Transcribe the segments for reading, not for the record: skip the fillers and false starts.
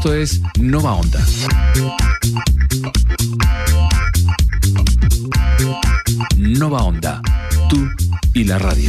Esto es Nova Onda. Nova Onda, tú y la radio.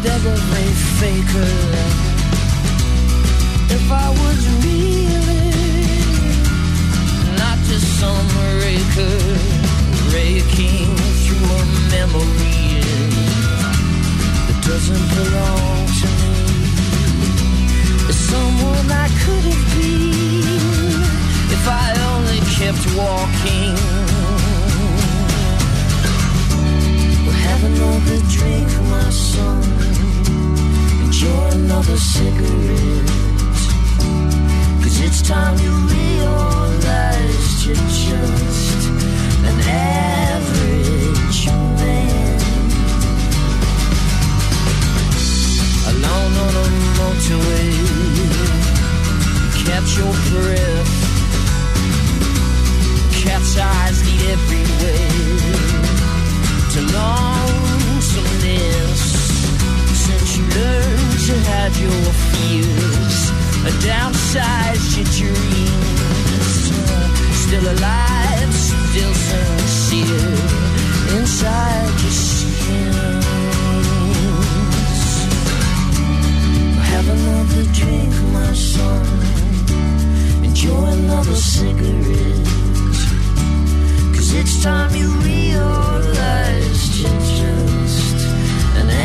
instead of a faker. If I was really not just some raker, raking through a memory that doesn't belong to me. There's someone I could have been if I only kept walking. Well, have another drink, my son. Enjoy another cigarette. 'Cause it's time you realized you're just an average man. Alone on a motorway, catch your breath. Cat's eyes lead everywhere to lonesomeness. Since you learned to hide your fears, downsized your dreams. Still alive, still sincere, inside your skins. Have another drink, my son. Enjoy another cigarette. 'Cause it's time you realized you're just an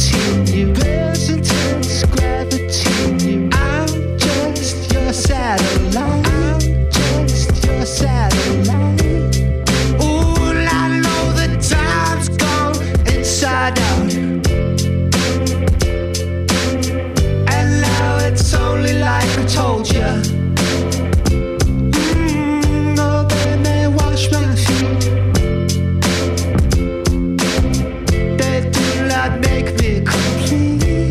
gravity in you, there's intense gravity in you. I'm just your satellite, I'm just your satellite. Ooh, and I know the time's gone inside out, and now it's only like I told you. Oh, they may wash my feet, they do not make me complete.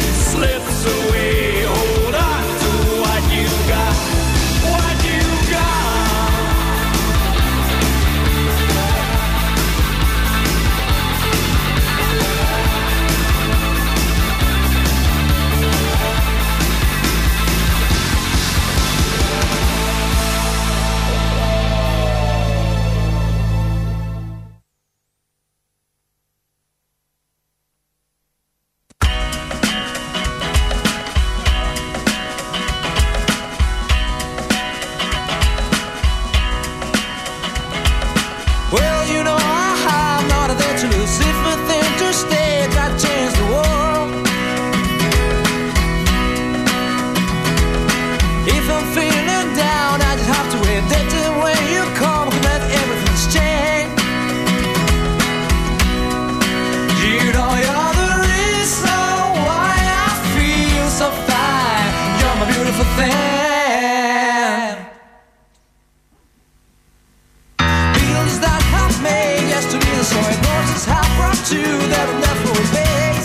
slips away. Hold on to what you got, what you got. Well, you know I'm not there to lose. If I think to stay, that change the world. If I'm feeling down, I just have to wait. That's the way you come, let everything's changed. You know you're the reason why I feel so fine. You're my beautiful thing. Feelings that have made yesterday, so it knows it's half brought to that will never replace.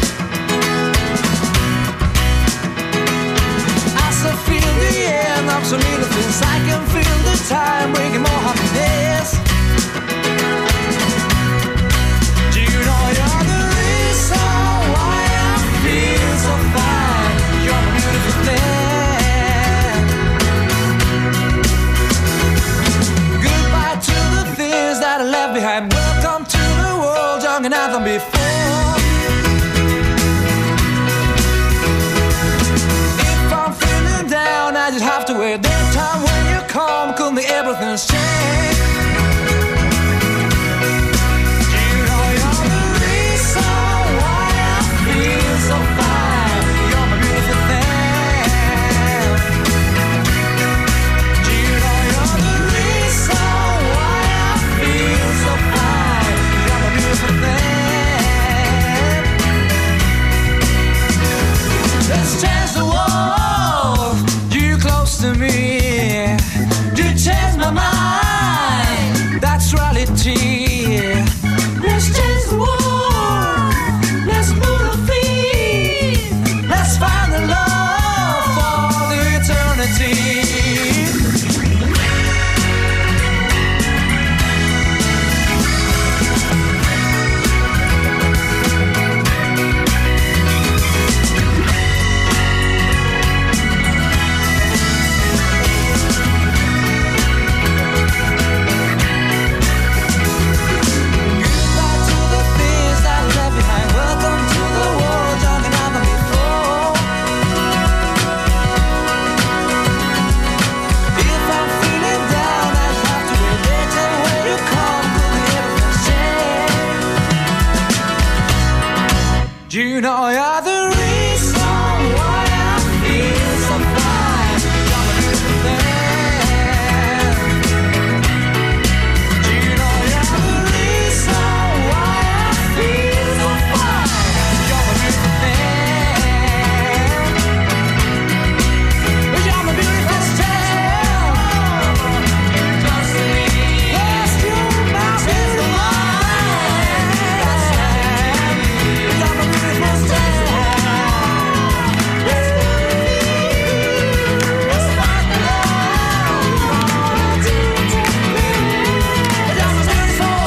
As I feel the end of so little things, I can feel the time bringing more happy days. Do you know you're the reason why I feel so fine? You're my beautiful thing. Goodbye to the things that I left behind. Welcome to the world younger now than before. If I'm feeling down, I just have to wait. That time when you come, could make everything's change. Do you know you're the reason why I feel so fine? You're my beautiful thing. Do you know you're the reason why I feel so fine? You're my beautiful thing. Let's change the world. You close to me. You change my mind. That's reality. Let's change the world. Let's move our feet. Let's find the love for the eternity. Goodbye to the things that I left behind. Welcome to the world younger now than before. If I'm feeling down, I just have to wait. That's the way you come, could be everything's changed. Do you know you're the reason why I feel so fine? You're my beautiful thing. Do you know you're the reason why I feel so fine? You're my beautiful thing. You're my beautiful thing. Just me. Yes, you're my beautiful thing. You're my beautiful thing. Let's find the love. You're my beautiful,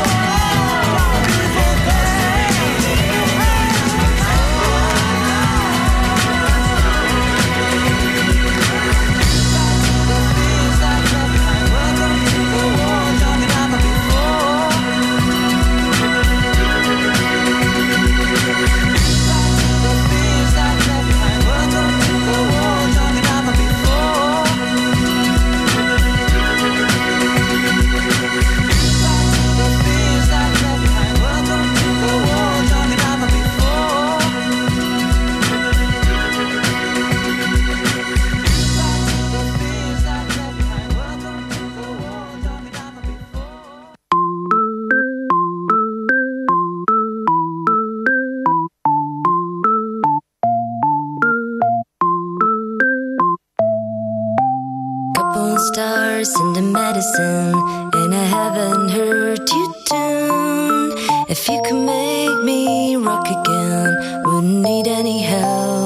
stars and the medicine, and I haven't heard you tune. If you could make me rock again, wouldn't need any help.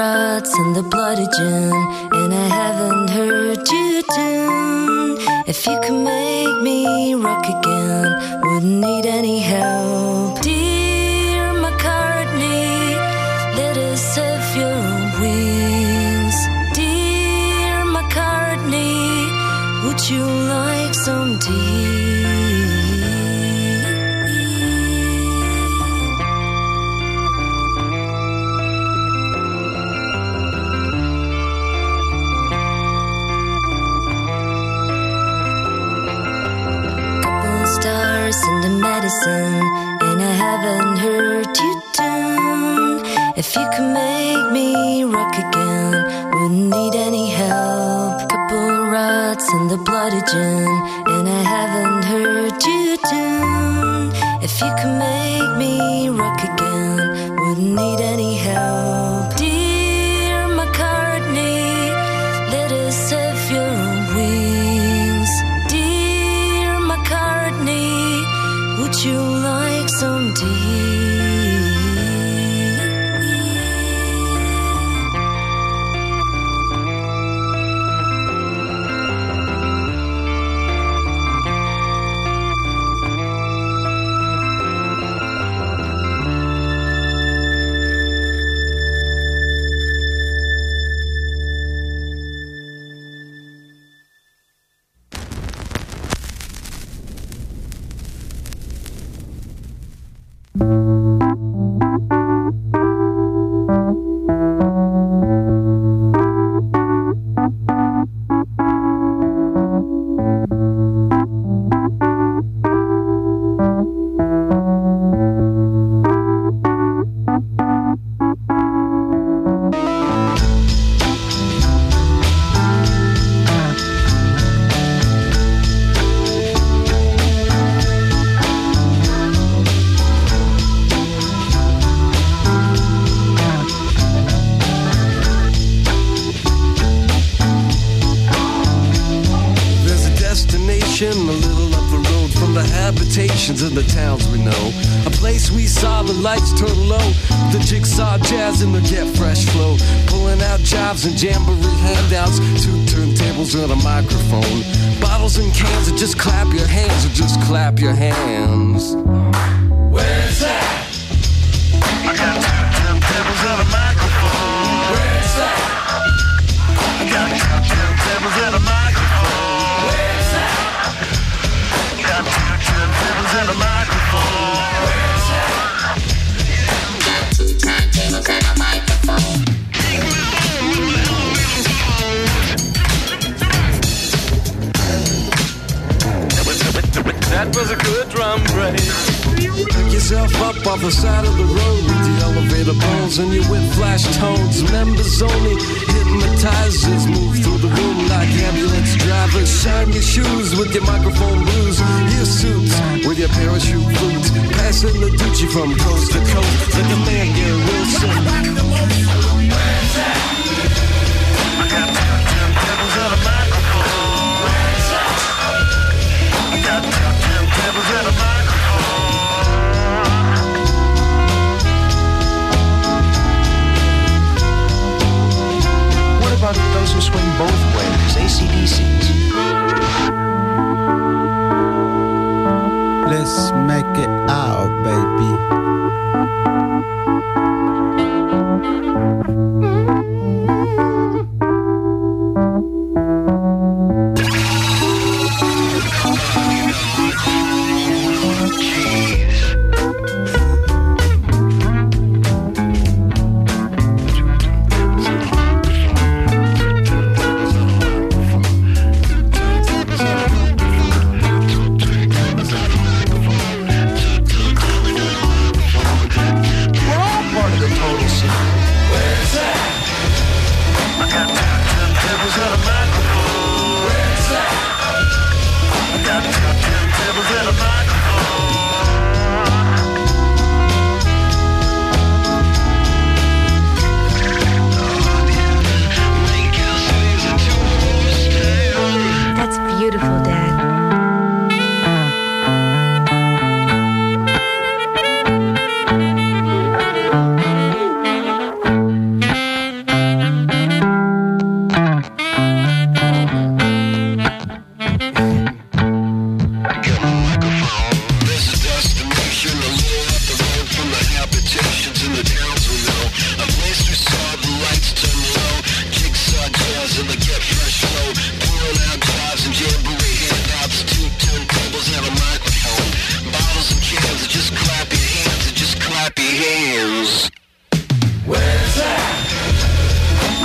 rots and the bloody gin, and I haven't heard you tune. If you could make me rock again, wouldn't need any help. Dear McCartney, let us have your wings. Dear McCartney, would you like some tea? Stars in the medicine, and I haven't heard you tune. If you could make me rock again, wouldn't need any help. Couple rots in the bloody gin, and I haven't heard you tune. If you could make me rock again, wouldn't need any help. Dear McCartney, let us have your wings. Would you like some tea? In the towns we know, a place we saw the lights turn low, the jigsaw jazz and the get fresh flow, pulling out jobs and jamboree handouts, 2 turntables and a microphone, bottles and cans, and just clap your hands, or just clap your hands. Where's that? I got 2 turntables and a microphone. Where's that? I got 2 turntables and a microphone. Where's that? Got 2 turntables and a microphone. Where's that? Turntables and a microphone. That was a good drum break. Pick yourself up off the side of the road with the elevator bones and your whip flash tones. Members only, hypnotizers move through the room like ambulance drivers. Shine your shoes with your microphone blues, your suits with your parachute boots. Passing the Gucci from coast to coast like a man, Gary Wilson. Where's that? I got 2 turntables and a microphone. Where's that? I got 2 turntables and a microphone. What about those who swing both ways, AC/DCs? Let's make it out, baby. Total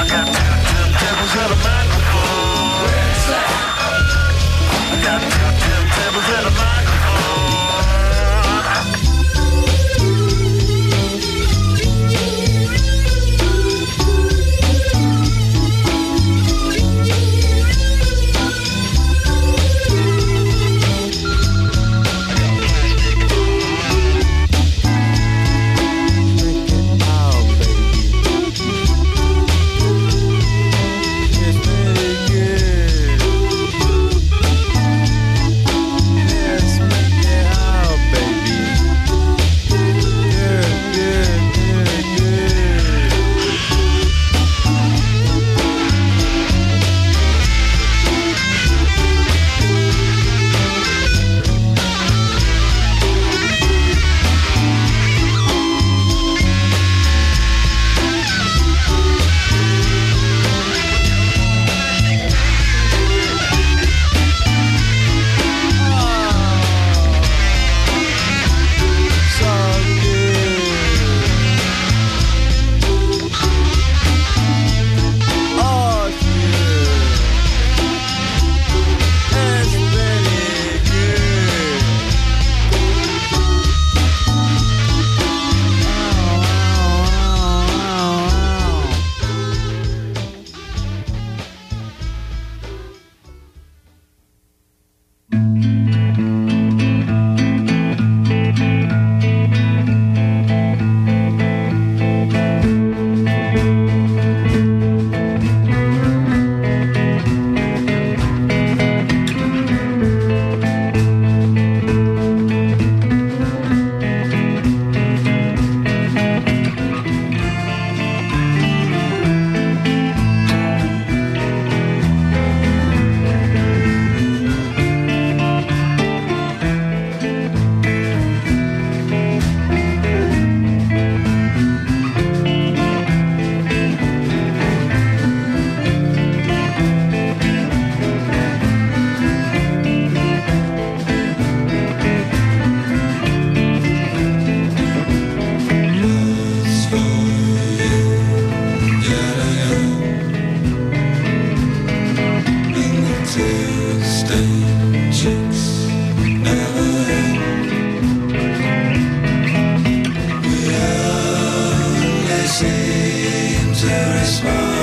got two turntables and a microphone. Where's that? I got two turntables and a microphone. seem to respond.